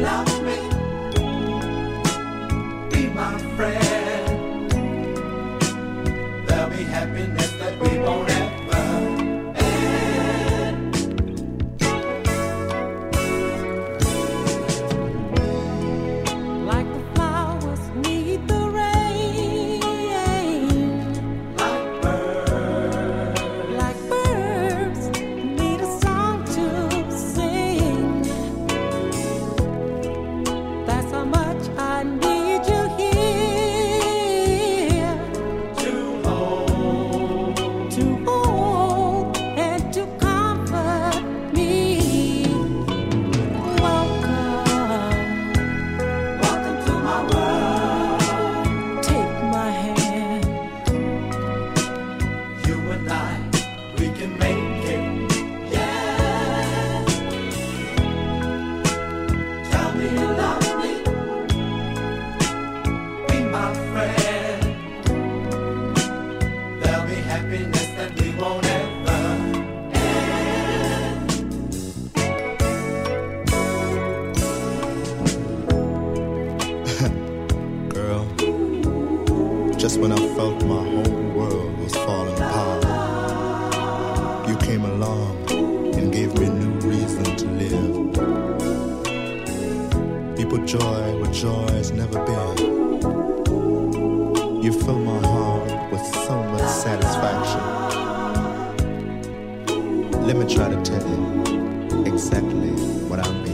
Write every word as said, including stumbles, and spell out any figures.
love me? Be my friend. There'll be happiness that we won't ever end. Like the flowers need the rain, Like birds, like birds need a song to sing. That's how much I need you here to hold. to hold and to comfort me. Welcome, Welcome to my world. take my hand. You and I, we can make it. Yeah. Tell me you love me. Be my friend. There'll be happiness that we won't ever end. Girl, just when I felt my whole world was falling apart, you came along and gave me a new reason to live. You put joy where joy has never been. You fill my heart with so much satisfaction. Let me try to tell you exactly what I mean.